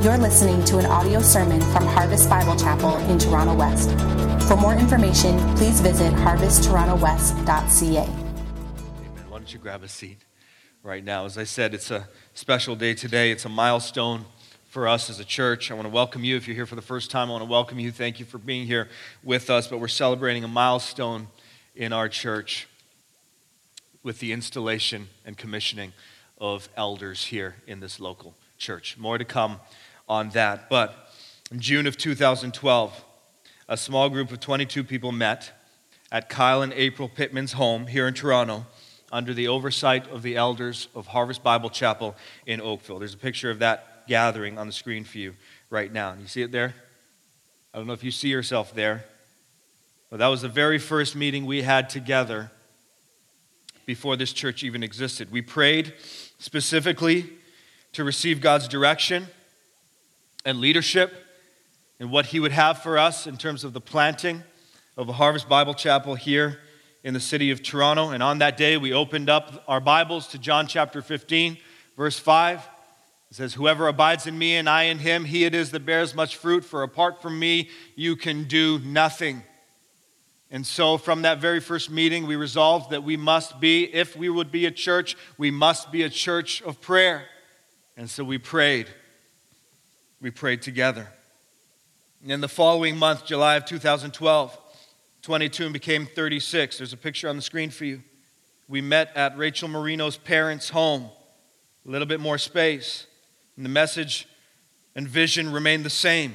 You're listening to an audio sermon from Harvest Bible Chapel in Toronto West. For more information, please visit harvestTorontoWest.ca. Amen. Why don't you grab a seat right now? As I said, it's a special day today. It's a milestone for us as a church. I want to welcome you. If you're here for the first time, I want to welcome you. Thank you for being here with us. But we're celebrating a milestone in our church with the installation and commissioning of elders here in this local church. More to come on that. But in June of 2012, a small group of 22 people met at Kyle and April Pittman's home here in Toronto under the oversight of the elders of Harvest Bible Chapel in Oakville. There's a picture of that gathering on the screen for you right now. You see it there? I don't know if you see yourself there, but that was the very first meeting we had together before this church even existed. We prayed specifically to receive God's direction and leadership and what He would have for us in terms of the planting of a Harvest Bible Chapel here in the city of Toronto. And on that day, we opened up our Bibles to John chapter 15, verse 5. It says, "Whoever abides in me and I in him, he it is that bears much fruit, for apart from me, you can do nothing." And so from that very first meeting, we resolved that we must be, if we would be a church, we must be a church of prayer. And so we prayed. We prayed together. And in the following month, July of 2012, 22 became 36. There's a picture on the screen for you. We met at Rachel Marino's parents' home. A little bit more space. And the message and vision remained the same.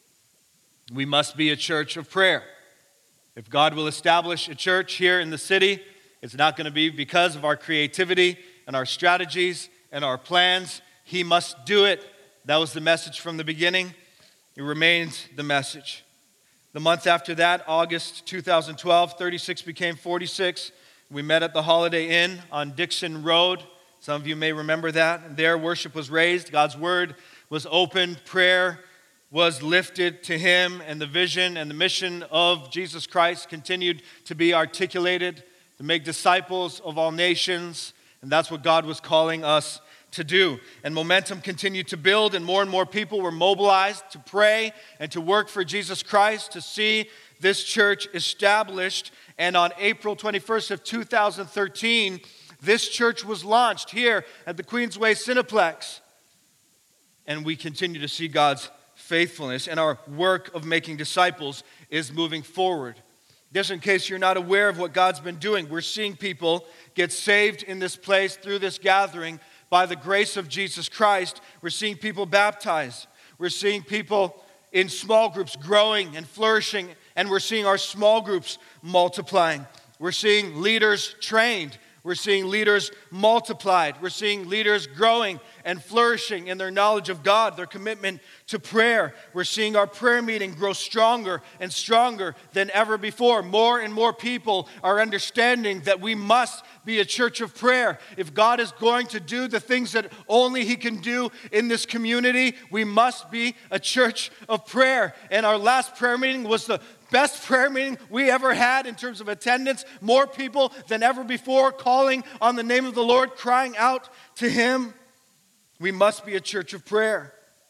We must be a church of prayer. If God will establish a church here in the city, it's not going to be because of our creativity and our strategies and our plans. He must do it. That was the message from the beginning. It remains the message. The month after that, August 2012, 36 became 46. We met at the Holiday Inn on Dixon Road. Some of you may remember that. And there, worship was raised. God's word was opened. Prayer was lifted to Him. And the vision and the mission of Jesus Christ continued to be articulated, to make disciples of all nations. And that's what God was calling us to do. And momentum continued to build, and more people were mobilized to pray and to work for Jesus Christ, to see this church established. And on April 21st of 2013, this church was launched here at the Queensway Cineplex. And we continue to see God's faithfulness, and our work of making disciples is moving forward. Just in case you're not aware of what God's been doing, we're seeing people get saved in this place through this gathering. By the grace of Jesus Christ, we're seeing people baptized. We're seeing people in small groups growing and flourishing, and we're seeing our small groups multiplying. We're seeing leaders trained. We're seeing leaders multiplied. We're seeing leaders growing and flourishing in their knowledge of God, their commitment to prayer. We're seeing our prayer meeting grow stronger and stronger than ever before. More and more people are understanding that we must be a church of prayer. If God is going to do the things that only He can do in this community, we must be a church of prayer. And our last prayer meeting was the best prayer meeting we ever had in terms of attendance. More people than ever before calling on the name of the Lord, crying out to Him. We must be a church of prayer.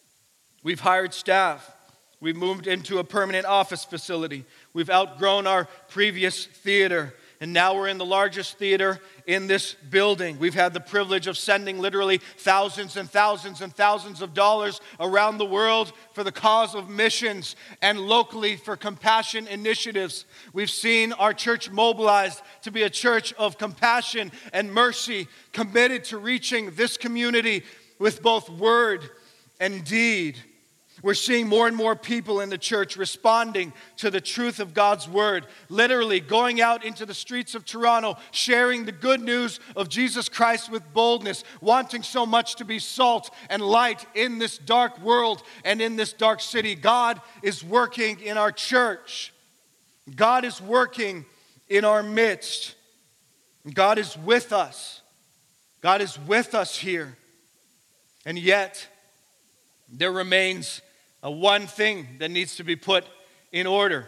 We've hired staff. We've moved into a permanent office facility. We've outgrown our previous theater. And now we're in the largest theater in this building. We've had the privilege of sending literally thousands and thousands and thousands of dollars around the world for the cause of missions and locally for compassion initiatives. We've seen our church mobilized to be a church of compassion and mercy, committed to reaching this community with both word and deed. We're seeing more and more people in the church responding to the truth of God's word, literally going out into the streets of Toronto, sharing the good news of Jesus Christ with boldness, wanting so much to be salt and light in this dark world and in this dark city. God is working in our church. God is working in our midst. God is with us. God is with us here. And yet, there remains one thing that needs to be put in order.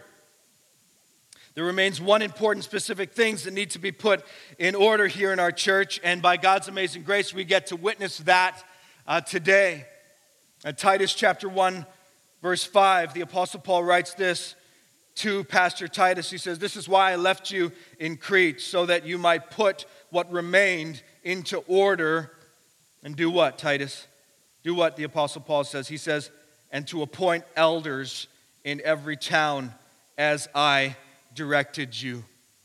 There remains one important specific things that need to be put in order here in our church, and by God's amazing grace, we get to witness that today. In Titus chapter 1, verse 5, the Apostle Paul writes this to Pastor Titus. He says, "This is why I left you in Crete, so that you might put what remained into order." And do what, Titus? Do what the Apostle Paul says. He says, "And to appoint elders in every town as I directed you."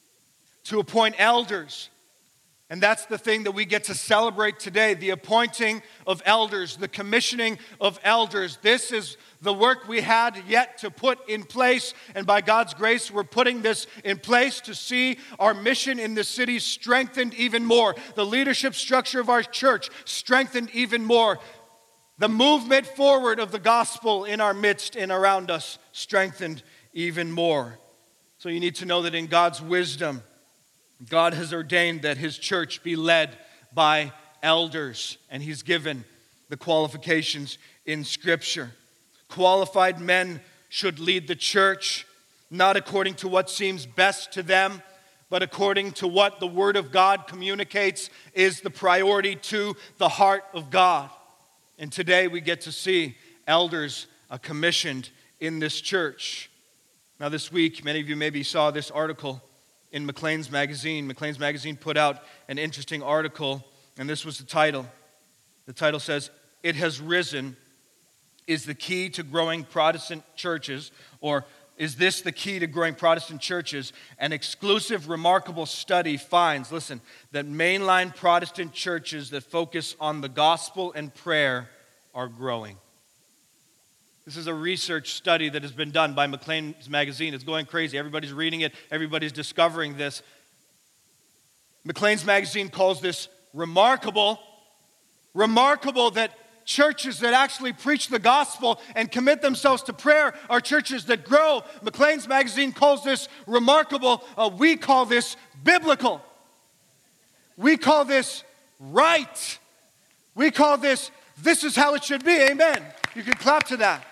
To appoint elders. And that's the thing that we get to celebrate today, the appointing of elders, the commissioning of elders. This is the work we had yet to put in place, and by God's grace, we're putting this in place to see our mission in the city strengthened even more, the leadership structure of our church strengthened even more, the movement forward of the gospel in our midst and around us strengthened even more. So you need to know that in God's wisdom, God has ordained that His church be led by elders, and He's given the qualifications in Scripture. Qualified men should lead the church, not according to what seems best to them, but according to what the Word of God communicates is the priority to the heart of God. And today we get to see elders commissioned in this church. Now this week, many of you maybe saw this article in Maclean's Magazine. Maclean's Magazine put out an interesting article, and this was the title. The title says, "It Has Risen is the key to growing Protestant churches," or "Is this the key to growing Protestant churches? An exclusive, remarkable study finds," listen, "that mainline Protestant churches that focus on the gospel and prayer are growing." This is a research study that has been done by Maclean's Magazine. It's going crazy. Everybody's reading it. Everybody's discovering this. Maclean's Magazine calls this remarkable. Remarkable that churches that actually preach the gospel and commit themselves to prayer are churches that grow. Maclean's Magazine calls this remarkable. We call this biblical. We call this right. We call this is how it should be. Amen. You can clap to that.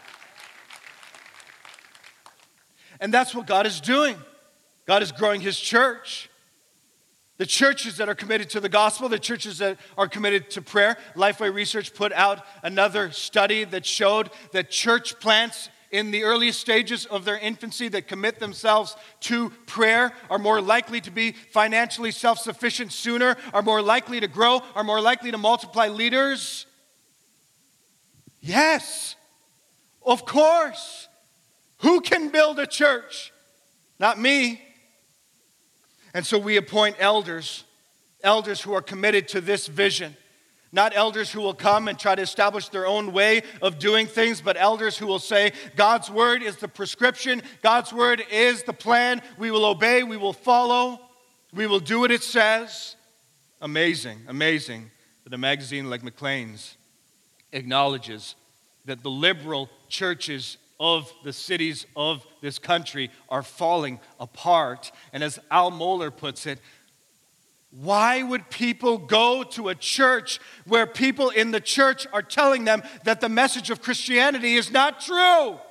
And that's what God is doing. God is growing His church. The churches that are committed to the gospel, the churches that are committed to prayer. Lifeway Research put out another study that showed that church plants in the earliest stages of their infancy that commit themselves to prayer are more likely to be financially self-sufficient sooner, are more likely to grow, are more likely to multiply leaders. Yes, of course. Who can build a church? Not me. And so we appoint elders who are committed to this vision. Not elders who will come and try to establish their own way of doing things, but elders who will say, God's word is the prescription, God's word is the plan, we will obey, we will follow, we will do what it says. Amazing, amazing that a magazine like Maclean's acknowledges that the liberal churches of the cities of this country are falling apart. And as Al Mohler puts it, why would people go to a church where people in the church are telling them that the message of Christianity is not true?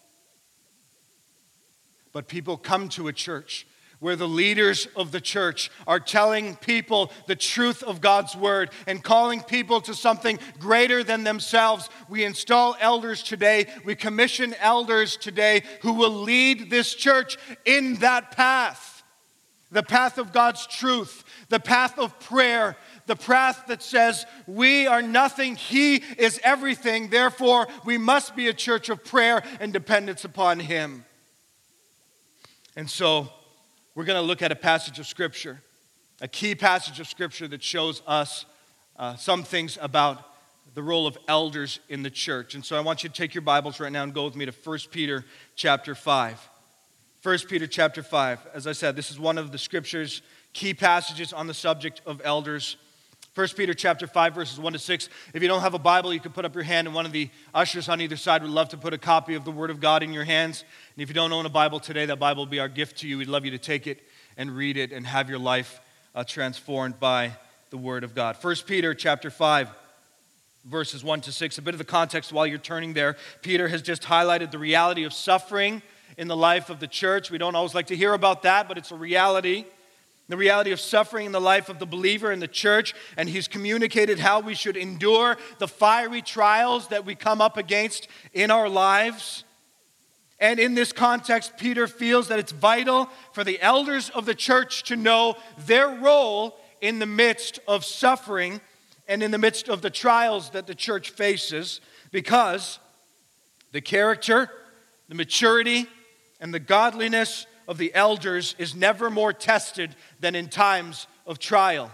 But people come to a church where the leaders of the church are telling people the truth of God's word and calling people to something greater than themselves. We install elders today. We commission elders today who will lead this church in that path. The path of God's truth, the path of prayer, the path that says we are nothing, He is everything. Therefore, we must be a church of prayer and dependence upon Him. And so, we're going to look at a passage of Scripture, a key passage of Scripture that shows us some things about the role of elders in the church. And so I want you to take your Bibles right now and go with me to 1 Peter chapter 5. 1 Peter chapter 5. As I said, this is one of the Scripture's key passages on the subject of elders. 1 Peter chapter 5, verses 1 to 6. If you don't have a Bible, you can put up your hand, and one of the ushers on either side would love to put a copy of the Word of God in your hands. And if you don't own a Bible today, that Bible will be our gift to you. We'd love you to take it and read it and have your life transformed by the Word of God. 1 Peter chapter 5, verses 1 to 6. A bit of the context while you're turning there. Peter has just highlighted the reality of suffering in the life of the church. We don't always like to hear about that, but it's a reality. the reality of suffering in the life of the believer in the church, and he's communicated how we should endure the fiery trials that we come up against in our lives. And in this context, Peter feels that it's vital for the elders of the church to know their role in the midst of suffering and in the midst of the trials that the church faces, because the character, the maturity, and the godliness of the elders is never more tested than in times of trial.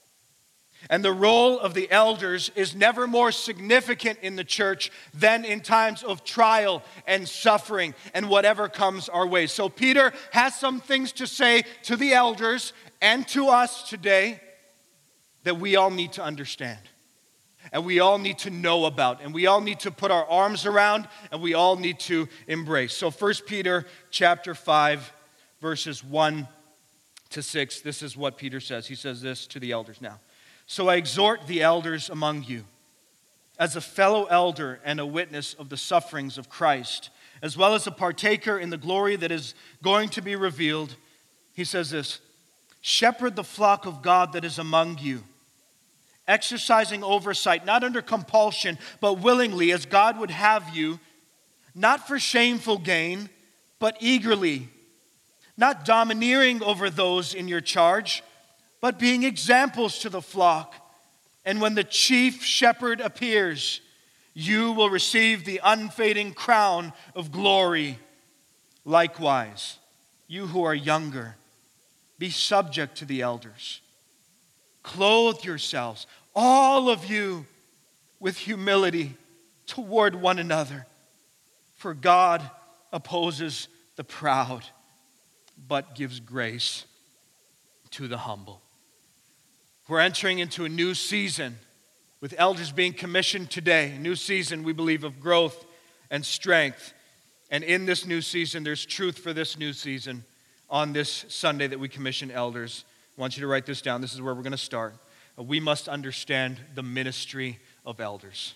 And the role of the elders is never more significant in the church than in times of trial and suffering and whatever comes our way. So Peter has some things to say to the elders and to us today that we all need to understand. And we all need to know about, and we all need to put our arms around, and we all need to embrace. So 1 Peter chapter 5, verses 1 to 6, this is what Peter says. He says this to the elders now. So I exhort the elders among you, as a fellow elder and a witness of the sufferings of Christ, as well as a partaker in the glory that is going to be revealed. He says this, shepherd the flock of God that is among you, exercising oversight, not under compulsion, but willingly, as God would have you, not for shameful gain, but eagerly, not domineering over those in your charge, but being examples to the flock. And when the chief shepherd appears, you will receive the unfading crown of glory. Likewise, you who are younger, be subject to the elders. Clothe yourselves, all of you, with humility toward one another. For God opposes the proud, but gives grace to the humble. We're entering into a new season with elders being commissioned today. A new season, we believe, of growth and strength. And in this new season, there's truth for this new season on this Sunday that we commission elders. I want you to write this down. This is where we're going to start. We must understand the ministry of elders.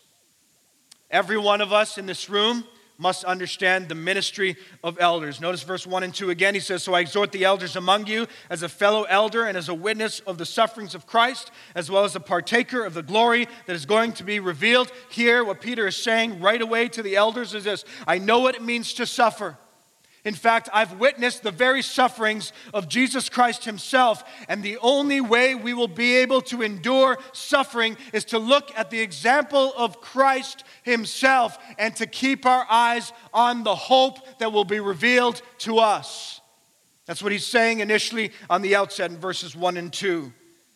Every one of us in this room must understand the ministry of elders. Notice verse 1 and 2 again. He says, so I exhort the elders among you as a fellow elder and as a witness of the sufferings of Christ, as well as a partaker of the glory that is going to be revealed. Here, what Peter is saying right away to the elders is this: I know what it means to suffer. In fact, I've witnessed the very sufferings of Jesus Christ himself, and the only way we will be able to endure suffering is to look at the example of Christ himself and to keep our eyes on the hope that will be revealed to us. That's what he's saying initially on the outset in verses 1 and 2.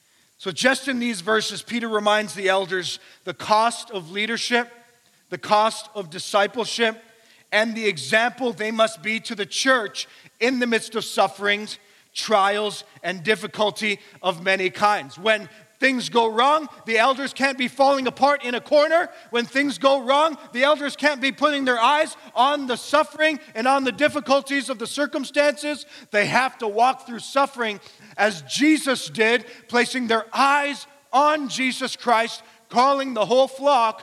So just in these verses, Peter reminds the elders the cost of leadership, the cost of discipleship, and the example they must be to the church in the midst of sufferings, trials, and difficulty of many kinds. When things go wrong, the elders can't be falling apart in a corner. When things go wrong, the elders can't be putting their eyes on the suffering and on the difficulties of the circumstances. They have to walk through suffering as Jesus did, placing their eyes on Jesus Christ, calling the whole flock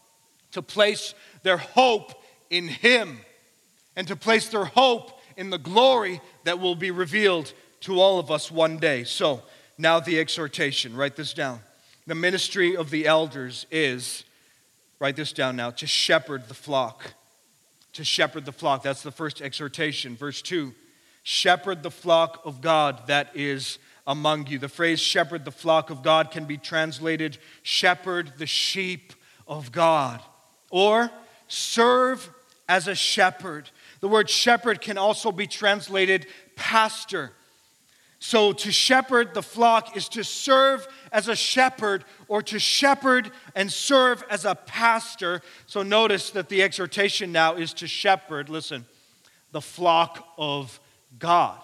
to place their hope in him, and to place their hope in the glory that will be revealed to all of us one day. So, now the exhortation. Write this down. The ministry of the elders is, write this down now, to shepherd the flock. To shepherd the flock. That's the first exhortation. Verse 2, shepherd the flock of God that is among you. The phrase shepherd the flock of God can be translated shepherd the sheep of God, or serve as a shepherd. The word shepherd can also be translated pastor. So to shepherd the flock is to serve as a shepherd, or to shepherd and serve as a pastor. So notice that the exhortation now is to shepherd, listen, the flock of God.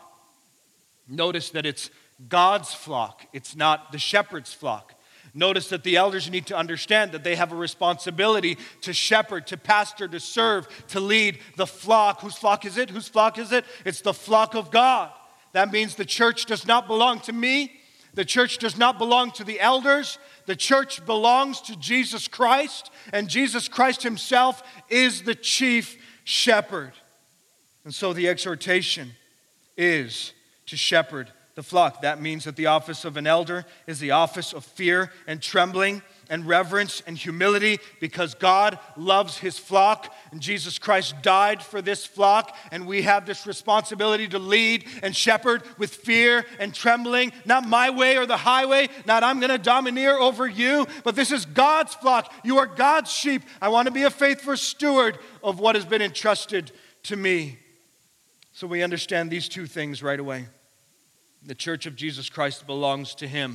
Notice that it's God's flock. It's not the shepherd's flock. Notice that the elders need to understand that they have a responsibility to shepherd, to pastor, to serve, to lead the flock. Whose flock is it? Whose flock is it? It's the flock of God. That means the church does not belong to me. The church does not belong to the elders. The church belongs to Jesus Christ, and Jesus Christ himself is the chief shepherd. And so the exhortation is to shepherd the flock. That means that the office of an elder is the office of fear and trembling and reverence and humility, because God loves his flock and Jesus Christ died for this flock, and we have this responsibility to lead and shepherd with fear and trembling. Not my way or the highway, not I'm going to domineer over you, but this is God's flock. You are God's sheep. I want to be a faithful steward of what has been entrusted to me. So we understand these two things right away. The church of Jesus Christ belongs to him.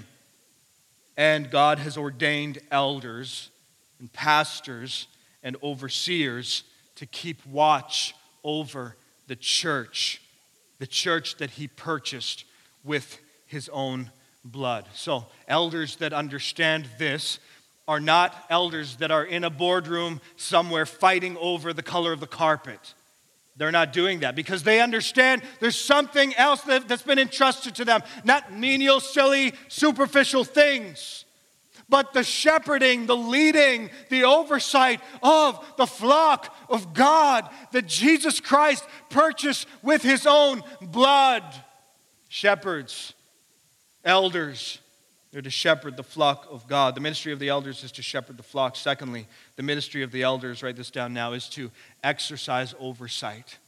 And God has ordained elders and pastors and overseers to keep watch over the church that he purchased with his own blood. So elders that understand this are not elders that are in a boardroom somewhere fighting over the color of the carpet. They're not doing that because they understand there's something else that's been entrusted to them. Not menial, silly, superficial things, but the shepherding, the leading, the oversight of the flock of God that Jesus Christ purchased with his own blood. Shepherds, elders, they're to shepherd the flock of God. The ministry of the elders is to shepherd the flock. Secondly, the ministry of the elders, write this down now, is to exercise oversight.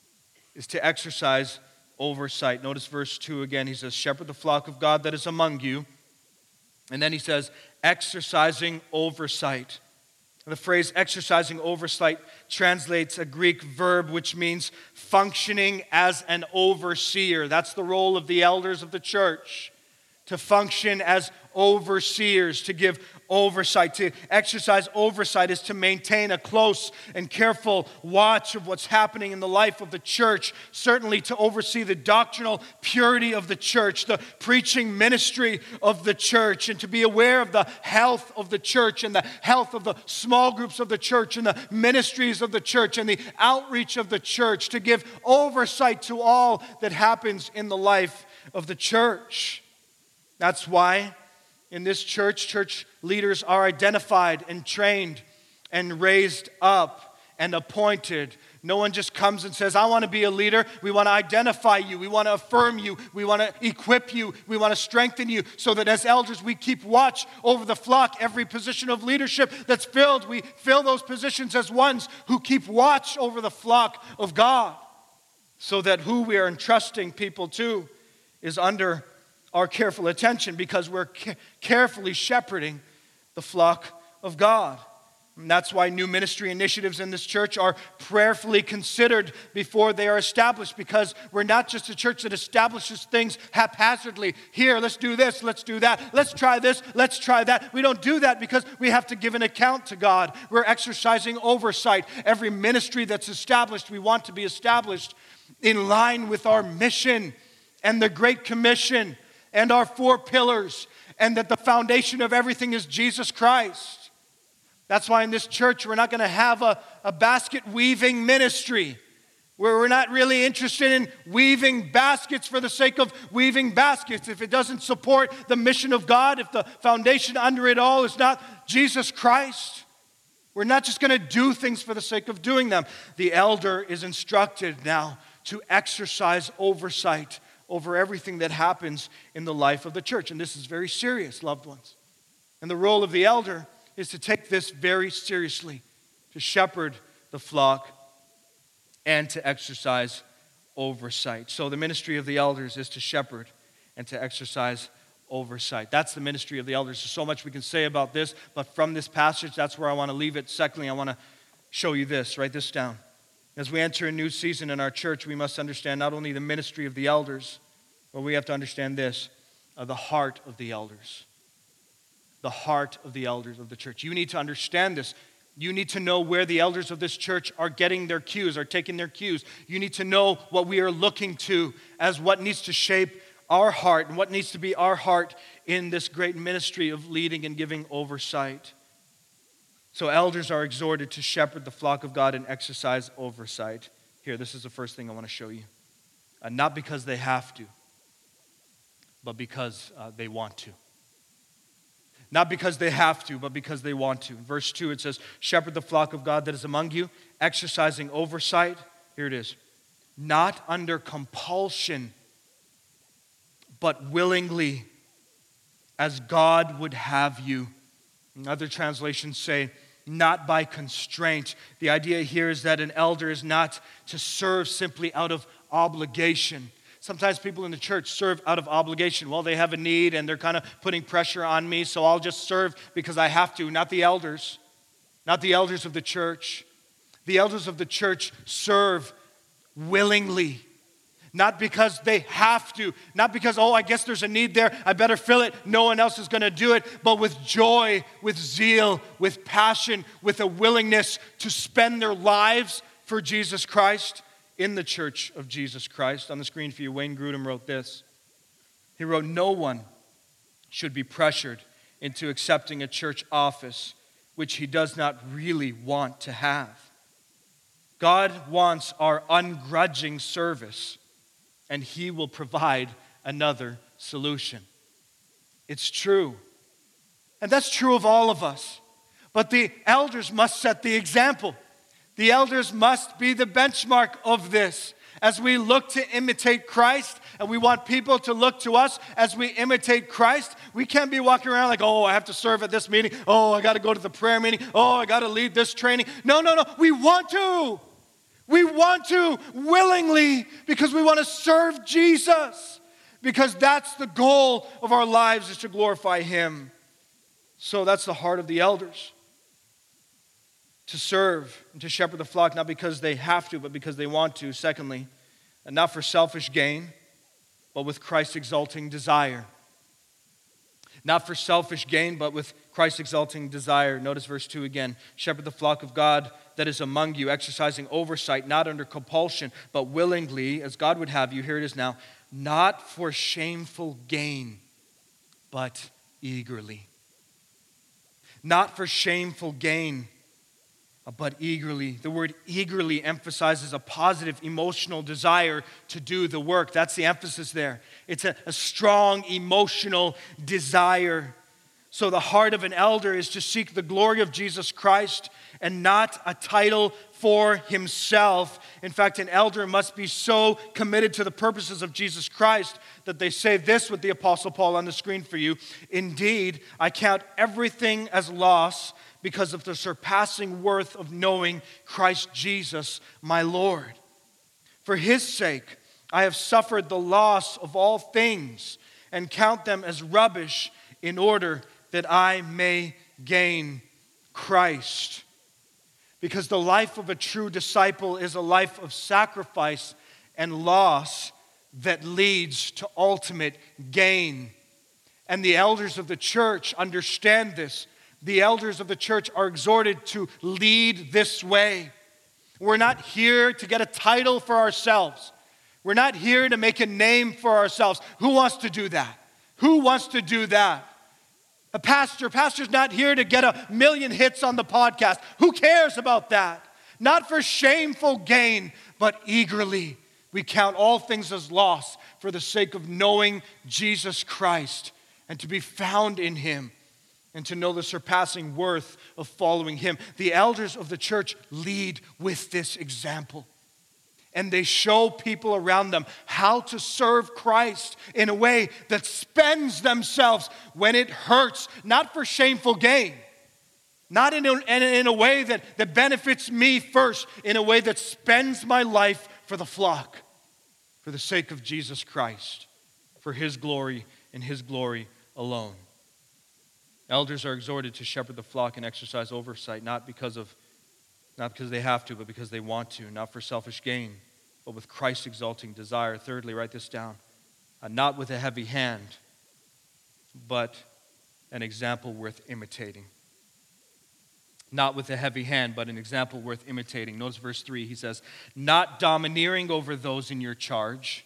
Is to exercise oversight. Notice verse 2 again. He says, shepherd the flock of God that is among you. And then he says, exercising oversight. The phrase exercising oversight translates a Greek verb which means functioning as an overseer. That's the role of the elders of the church. To function as overseers, to give oversight. To exercise oversight is to maintain a close and careful watch of what's happening in the life of the church. Certainly to oversee the doctrinal purity of the church, the preaching ministry of the church, and to be aware of the health of the church and the health of the small groups of the church and the ministries of the church and the outreach of the church. To give oversight to all that happens in the life of the church. That's why in this church leaders are identified and trained and raised up and appointed. No one just comes and says, I want to be a leader. We want to identify you. We want to affirm you. We want to equip you. We want to strengthen you so that as elders we keep watch over the flock. Every position of leadership that's filled, we fill those positions as ones who keep watch over the flock of God, so that who we are entrusting people to is under our careful attention, because we're carefully shepherding the flock of God. And that's why new ministry initiatives in this church are prayerfully considered before they are established, because we're not just a church that establishes things haphazardly. Here, let's do this, let's do that, let's try this, let's try that. We don't do that because we have to give an account to God. We're exercising oversight. Every ministry that's established, we want to be established in line with our mission and the Great Commission and our 4 pillars, and that the foundation of everything is Jesus Christ. That's why in this church we're not going to have a basket weaving ministry, where we're not really interested in weaving baskets for the sake of weaving baskets. If it doesn't support the mission of God, if the foundation under it all is not Jesus Christ, we're not just going to do things for the sake of doing them. The elder is instructed now to exercise oversight over everything that happens in the life of the church. And this is very serious, loved ones. And the role of the elder is to take this very seriously, to shepherd the flock and to exercise oversight. So the ministry of the elders is to shepherd and to exercise oversight. That's the ministry of the elders. There's so much we can say about this, but from this passage, that's where I want to leave it. Secondly, I want to show you this. Write this down. As we enter a new season in our church, we must understand not only the ministry of the elders, but we have to understand this, the heart of the elders. The heart of the elders of the church. You need to understand this. You need to know where the elders of this church are getting their cues, are taking their cues. You need to know what we are looking to as what needs to shape our heart and what needs to be our heart in this great ministry of leading and giving oversight. So elders are exhorted to shepherd the flock of God and exercise oversight. Here, this is the first thing I want to show you. Not because they have to, but because they want to. Not because they have to, but because they want to. In verse 2, it says, shepherd the flock of God that is among you, exercising oversight. Here it is. Not under compulsion, but willingly, as God would have you. And other translations say, not by constraint. The idea here is that an elder is not to serve simply out of obligation. Sometimes people in the church serve out of obligation. Well, they have a need and they're kind of putting pressure on me, so I'll just serve because I have to. Not the elders. Not the elders of the church. The elders of the church serve willingly. Not because they have to. Not because, oh, I guess there's a need there, I better fill it. No one else is going to do it. But with joy, with zeal, with passion, with a willingness to spend their lives for Jesus Christ in the church of Jesus Christ. On the screen for you, Wayne Grudem wrote this. He wrote, no one should be pressured into accepting a church office which he does not really want to have. God wants our ungrudging service, and he will provide another solution. It's true. And that's true of all of us. But the elders must set the example. The elders must be the benchmark of this. As we look to imitate Christ, and we want people to look to us as we imitate Christ, we can't be walking around like, oh, I have to serve at this meeting. Oh, I got to go to the prayer meeting. Oh, I got to lead this training. No. We want to. We want to willingly because we want to serve Jesus. Because that's the goal of our lives, is to glorify him. So that's the heart of the elders. To serve and to shepherd the flock, not because they have to, but because they want to. Secondly, and not for selfish gain, but with Christ's exalting desire. Not for selfish gain, but with Christ's exalting desire. Notice verse 2 again. Shepherd the flock of God that is among you, exercising oversight, not under compulsion, but willingly, as God would have you. Here it is now. Not for shameful gain, but eagerly. Not for shameful gain, but eagerly. The word eagerly emphasizes a positive emotional desire to do the work. That's the emphasis there. It's a strong emotional desire. So the heart of an elder is to seek the glory of Jesus Christ and not a title for himself. In fact, an elder must be so committed to the purposes of Jesus Christ that they say this with the Apostle Paul on the screen for you. Indeed, I count everything as loss because of the surpassing worth of knowing Christ Jesus, my Lord. For his sake, I have suffered the loss of all things and count them as rubbish in order that I may gain Christ. Because the life of a true disciple is a life of sacrifice and loss that leads to ultimate gain. And the elders of the church understand this. The elders of the church are exhorted to lead this way. We're not here to get a title for ourselves. We're not here to make a name for ourselves. Who wants to do that? Who wants to do that? A pastor's not here to get 1 million hits on the podcast. Who cares about that? Not for shameful gain, but eagerly. We count all things as loss for the sake of knowing Jesus Christ and to be found in him and to know the surpassing worth of following him. The elders of the church lead with this example. And they show people around them how to serve Christ in a way that spends themselves when it hurts, not for shameful gain, not in a way that benefits me first, in a way that spends my life for the flock, for the sake of Jesus Christ, for his glory and his glory alone. Elders are exhorted to shepherd the flock and exercise oversight, not because they have to, but because they want to, not for selfish gain, but with Christ's exalting desire. Thirdly, write this down, not with a heavy hand, but an example worth imitating. Not with a heavy hand, but an example worth imitating. Notice verse 3, he says, not domineering over those in your charge,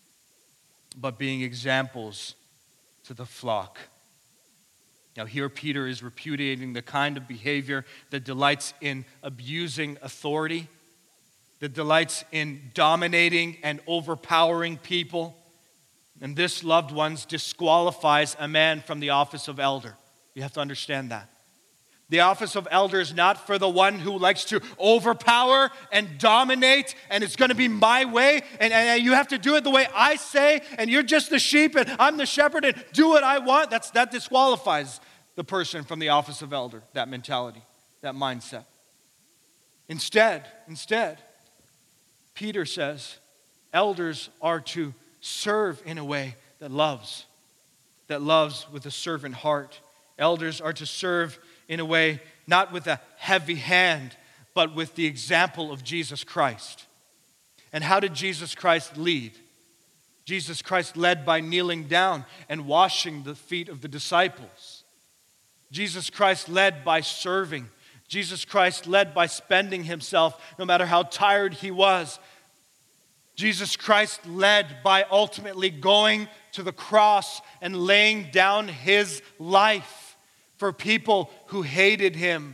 but being examples to the flock. Now here Peter is repudiating the kind of behavior that delights in abusing authority, that delights in dominating and overpowering people. And this, loved ones, disqualifies a man from the office of elder. You have to understand that. The office of elder is not for the one who likes to overpower and dominate, and it's going to be my way, and you have to do it the way I say, and you're just the sheep, and I'm the shepherd, and do what I want. That disqualifies the person from the office of elder, that mentality, that mindset. Instead, Peter says, elders are to serve in a way that loves with a servant heart. Elders are to serve in a way not with a heavy hand, but with the example of Jesus Christ. And how did Jesus Christ lead? Jesus Christ led by kneeling down and washing the feet of the disciples. Jesus Christ led by serving. Jesus Christ led by spending himself no matter how tired he was. Jesus Christ led by ultimately going to the cross and laying down his life for people who hated him.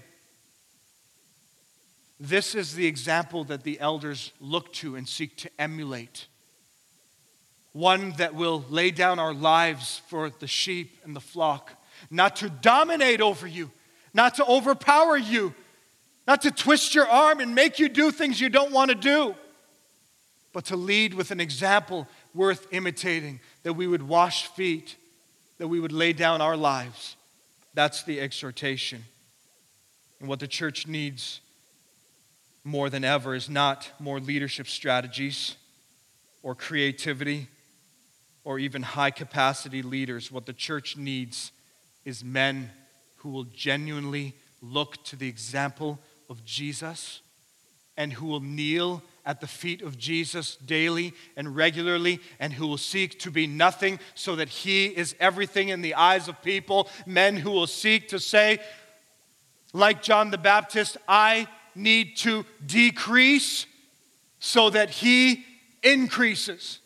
This is the example that the elders look to and seek to emulate. One that will lay down our lives for the sheep and the flock, not to dominate over you, not to overpower you, not to twist your arm and make you do things you don't want to do, but to lead with an example worth imitating, that we would wash feet, that we would lay down our lives. That's the exhortation. And what the church needs more than ever is not more leadership strategies or creativity or even high-capacity leaders. What the church needs is men who will genuinely look to the example of Jesus and who will kneel at the feet of Jesus daily and regularly, and who will seek to be nothing so that he is everything in the eyes of people. Men who will seek to say, like John the Baptist, I need to decrease so that he increases.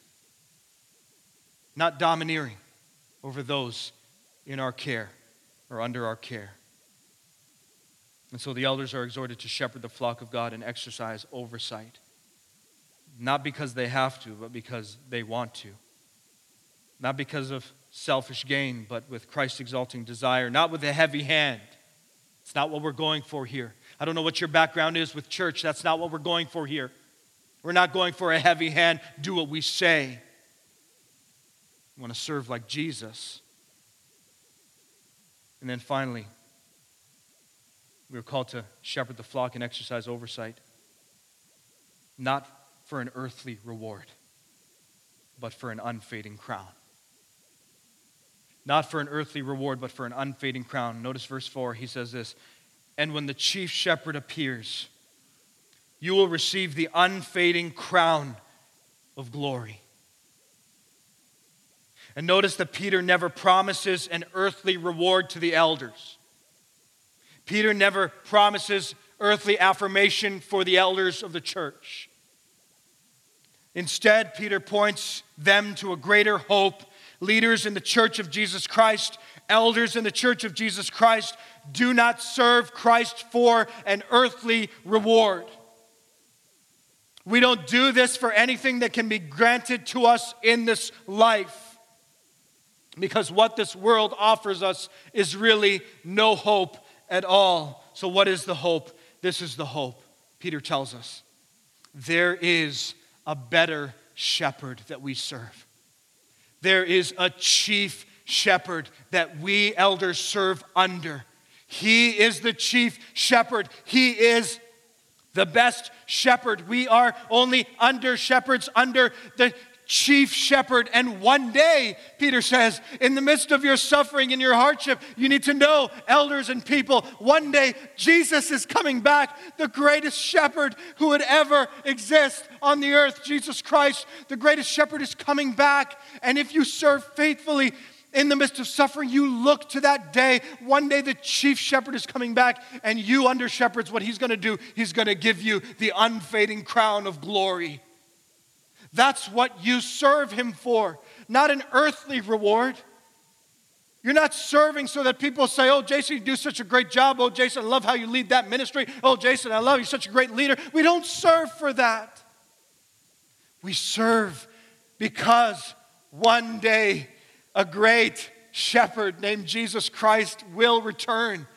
Not domineering over those in our care or under our care. And so the elders are exhorted to shepherd the flock of God and exercise oversight. Not because they have to, but because they want to. Not because of selfish gain, but with Christ-exalting desire. Not with a heavy hand. It's not what we're going for here. I don't know what your background is with church. That's not what we're going for here. We're not going for a heavy hand. Do what we say. We want to serve like Jesus. And then finally, we are called to shepherd the flock and exercise oversight. Not for an earthly reward, but for an unfading crown. Not for an earthly reward, but for an unfading crown. Notice verse 4, he says this, and when the chief shepherd appears, you will receive the unfading crown of glory. And notice that Peter never promises an earthly reward to the elders. Peter never promises earthly affirmation for the elders of the church. Instead, Peter points them to a greater hope. Leaders in the church of Jesus Christ, elders in the church of Jesus Christ, do not serve Christ for an earthly reward. We don't do this for anything that can be granted to us in this life, because what this world offers us is really no hope at all. So what is the hope? This is the hope. Peter tells us there is a better shepherd that we serve. There is a chief shepherd that we elders serve under. He is the chief shepherd. He is the best shepherd. We are only under shepherds under the chief shepherd. And one day, Peter says, in the midst of your suffering and your hardship, you need to know, elders and people, one day Jesus is coming back, the greatest shepherd who would ever exist on the earth. Jesus Christ, the greatest shepherd, is coming back. And if you serve faithfully in the midst of suffering, you look to that day. One day the chief shepherd is coming back, and you under shepherds, what he's going to do, he's going to give you the unfading crown of glory. That's what you serve him for, not an earthly reward. You're not serving so that people say, oh, Jason, you do such a great job. Oh, Jason, I love how you lead that ministry. Oh, Jason, I love you, such a great leader. We don't serve for that. We serve because one day a great shepherd named Jesus Christ will return,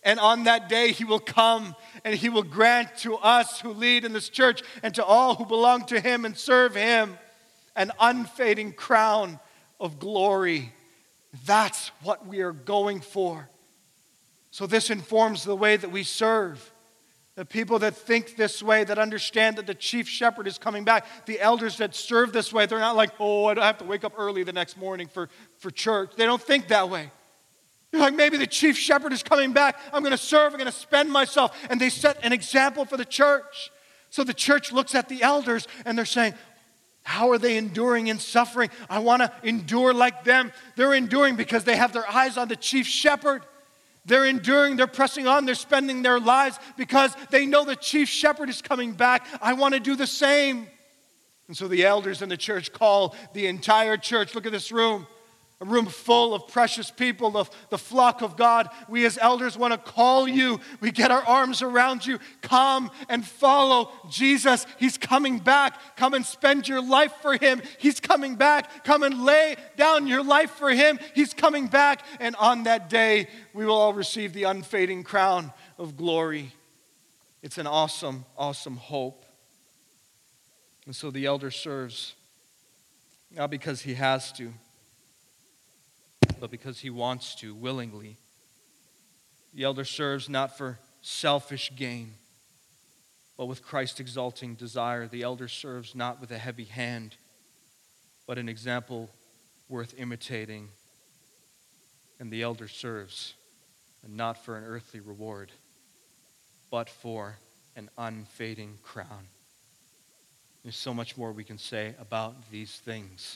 And on that day, he will come and he will grant to us who lead in this church and to all who belong to him and serve him an unfading crown of glory. That's what we are going for. So this informs the way that we serve. The people that think this way, that understand that the chief shepherd is coming back, the elders that serve this way, they're not like, oh, I have to wake up early the next morning for church. They don't think that way. They're like, maybe the chief shepherd is coming back. I'm going to serve. I'm going to spend myself. And they set an example for the church. So the church looks at the elders and they're saying, how are they enduring in suffering? I want to endure like them. They're enduring because they have their eyes on the chief shepherd. They're enduring, they're pressing on, they're spending their lives because they know the chief shepherd is coming back. I want to do the same. And so the elders in the church call the entire church. Look at this room. A room full of precious people, the flock of God. We as elders want to call you. We get our arms around you. Come and follow Jesus. He's coming back. Come and spend your life for him. He's coming back. Come and lay down your life for him. He's coming back. And on that day, we will all receive the unfading crown of glory. It's an awesome, awesome hope. And so the elder serves, not because he has to, but because he wants to, willingly. The elder serves not for selfish gain, but with Christ-exalting desire. The elder serves not with a heavy hand, but an example worth imitating. And the elder serves, and not for an earthly reward, but for an unfading crown. There's so much more we can say about these things.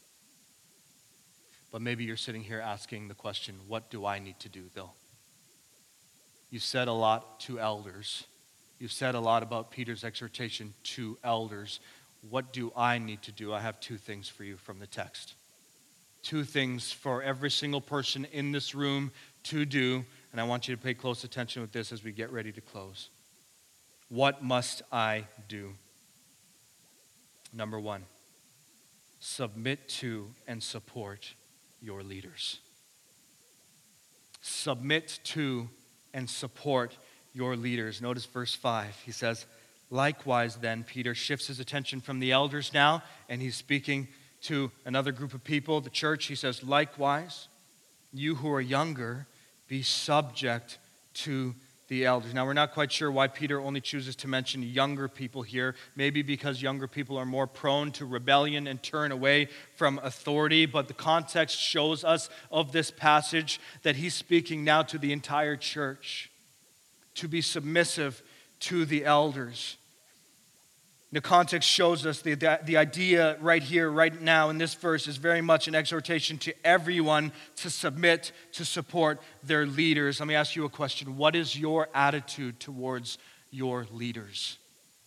But maybe you're sitting here asking the question, what do I need to do, though? You said a lot to elders. You said a lot about Peter's exhortation to elders. What do I need to do? I have two things for you from the text. Two things for every single person in this room to do, and I want you to pay close attention with this as we get ready to close. What must I do? Number one, submit to and support your leaders. Submit to and support your leaders. Notice verse 5. He says, likewise then, Peter shifts his attention from the elders now, and he's speaking to another group of people, the church. He says, likewise, you who are younger, be subject to the elders. Now, we're not quite sure why Peter only chooses to mention younger people here. Maybe because younger people are more prone to rebellion and turn away from authority. But the context shows us of this passage that he's speaking now to the entire church, to be submissive to the elders. The context shows us the idea right here, right now in this verse is very much an exhortation to everyone to submit, to support their leaders. Let me ask you a question. What is your attitude towards your leaders?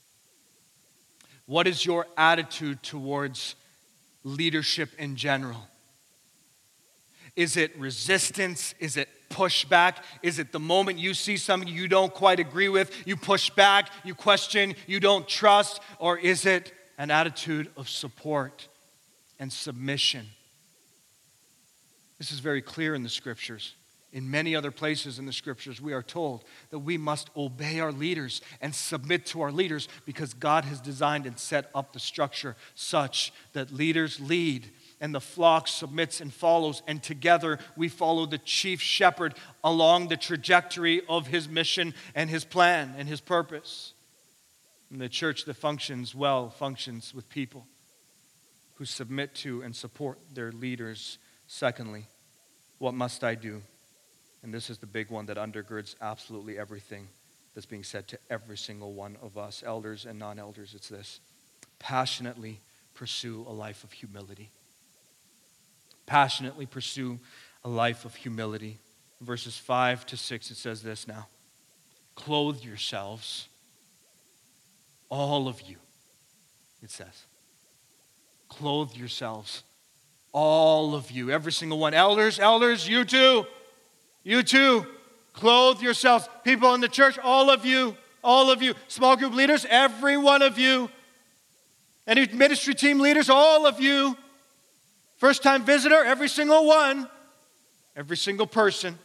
What is your attitude towards leadership in general? Is it resistance? Is it pushback? Is it the moment you see something you don't quite agree with, you push back, you question, you don't trust? Or is it an attitude of support and submission? This is very clear in the Scriptures. In many other places in the Scriptures, we are told that we must obey our leaders and submit to our leaders because God has designed and set up the structure such that leaders lead and the flock submits and follows, and together we follow the chief shepherd along the trajectory of his mission and his plan and his purpose. And the church that functions well functions with people who submit to and support their leaders. Secondly, what must I do? And this is the big one that undergirds absolutely everything that's being said to every single one of us, elders and non-elders. It's this: passionately pursue a life of humility. Passionately pursue a life of humility. Verses 5 to 6, it says this now. Clothe yourselves, all of you, it says. Clothe yourselves, all of you, every single one. Elders, you too. You too. Clothe yourselves. People in the church, all of you. Small group leaders, every one of you. Any ministry team leaders, all of you. First-time visitor, every single one. Every single person.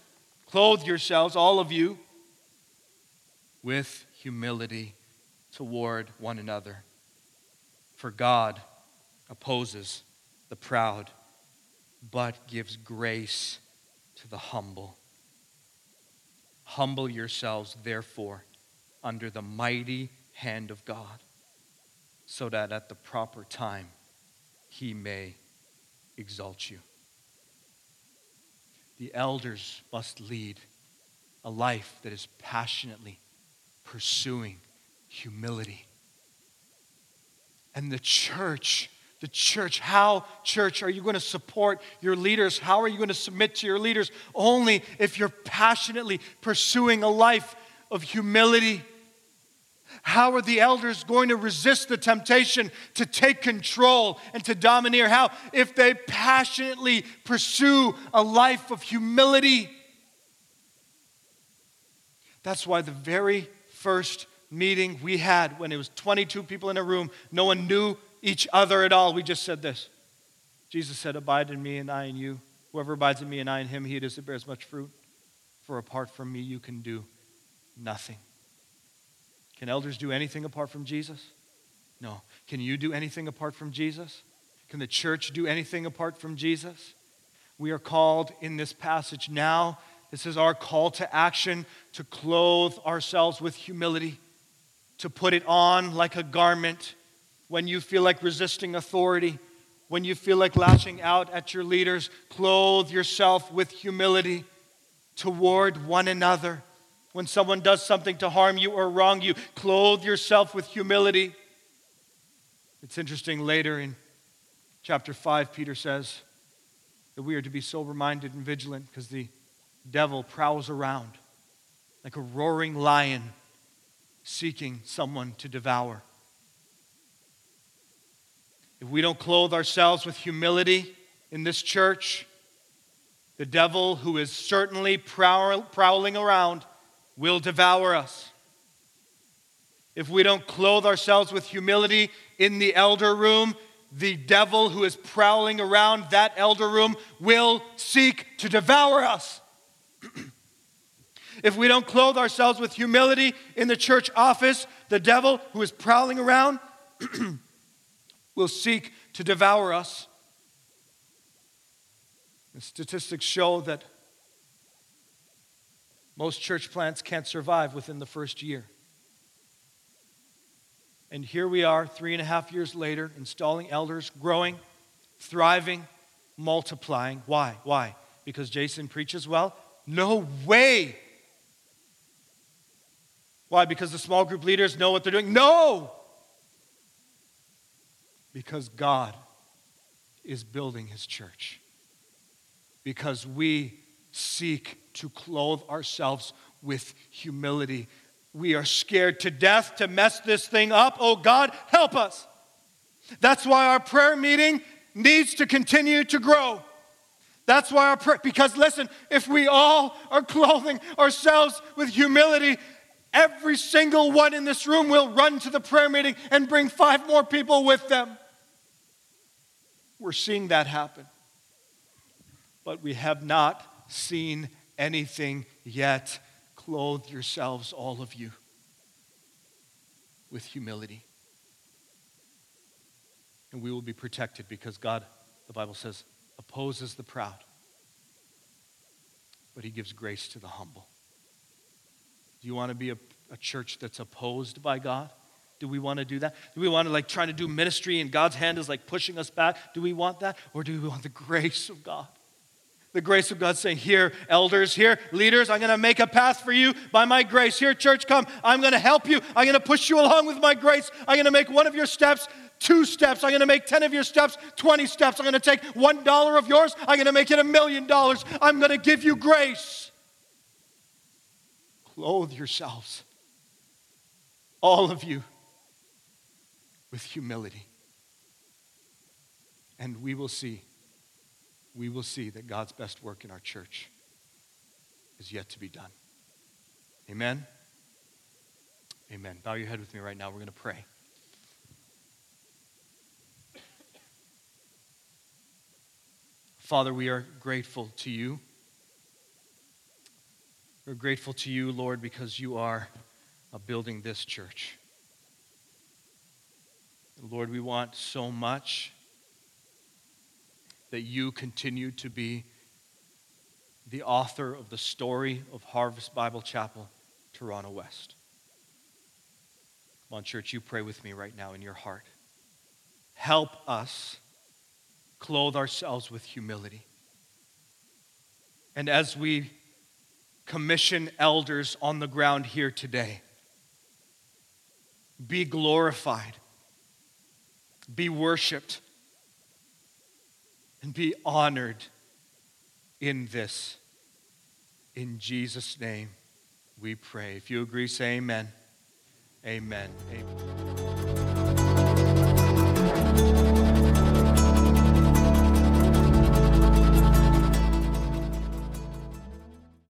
Clothe yourselves, all of you, with humility toward one another. For God opposes the proud, but gives grace to the humble. Humble yourselves, therefore, under the mighty hand of God, so that at the proper time he may exalt you. The elders must lead a life that is passionately pursuing humility. And the church, how, church, are you going to support your leaders? How are you going to submit to your leaders? Only if you're passionately pursuing a life of humility. How are the elders going to resist the temptation to take control and to domineer? How? If they passionately pursue a life of humility. That's why the very first meeting we had, when it was 22 people in a room, no one knew each other at all. We just said this. Jesus said, abide in me and I in you. Whoever abides in me and I in him, he it is that bears much fruit. For apart from me, you can do nothing. Can elders do anything apart from Jesus? No. Can you do anything apart from Jesus? Can the church do anything apart from Jesus? We are called in this passage now. This is our call to action, to clothe ourselves with humility, to put it on like a garment when you feel like resisting authority, when you feel like lashing out at your leaders. Clothe yourself with humility toward one another. When someone does something to harm you or wrong you, clothe yourself with humility. It's interesting, later in chapter 5, Peter says that we are to be sober-minded and vigilant because the devil prowls around like a roaring lion seeking someone to devour. If we don't clothe ourselves with humility in this church, the devil, who is certainly prowling around, will devour us. If we don't clothe ourselves with humility in the elder room, the devil who is prowling around that elder room will seek to devour us. If we don't clothe ourselves with humility in the church office, the devil who is prowling around will seek to devour us. The statistics show that most church plants can't survive within the first year. And here we are, 3.5 years later, installing elders, growing, thriving, multiplying. Why? Why? Because Jason preaches well? No way. Why? Because the small group leaders know what they're doing? No! Because God is building his church. Because we seek to clothe ourselves with humility. We are scared to death to mess this thing up. Oh God, help us. That's why our prayer meeting needs to continue to grow. That's why our prayer, because listen, if we all are clothing ourselves with humility, every single one in this room will run to the prayer meeting and bring 5 more people with them. We're seeing that happen. But we have not seen anything yet. Clothe yourselves, all of you, with humility. And we will be protected because God, the Bible says, opposes the proud, but he gives grace to the humble. Do you want to be a church that's opposed by God? Do we want to do that? Do we want to try to do ministry and God's hand is pushing us back? Do we want that? Or do we want the grace of God? The grace of God saying, here, elders, here, leaders, I'm going to make a path for you by my grace. Here, church, come. I'm going to help you. I'm going to push you along with my grace. I'm going to make one of your steps 2 steps. I'm going to make 10 of your steps 20 steps. I'm going to take $1 of yours. I'm going to make it $1 million. I'm going to give you grace. Clothe yourselves, all of you, with humility. And we will see that God's best work in our church is yet to be done. Amen? Amen. Bow your head with me right now. We're going to pray. Father, we are grateful to you We're grateful to you, Lord, because you are building this church. Lord, we want so much that you continue to be the author of the story of Harvest Bible Chapel, Toronto West. Come on, church, you pray with me right now in your heart. Help us clothe ourselves with humility. And as we commission elders on the ground here today, be glorified, be worshiped, and be honored in this. In Jesus' name we pray. If you agree, say amen. Amen. Amen.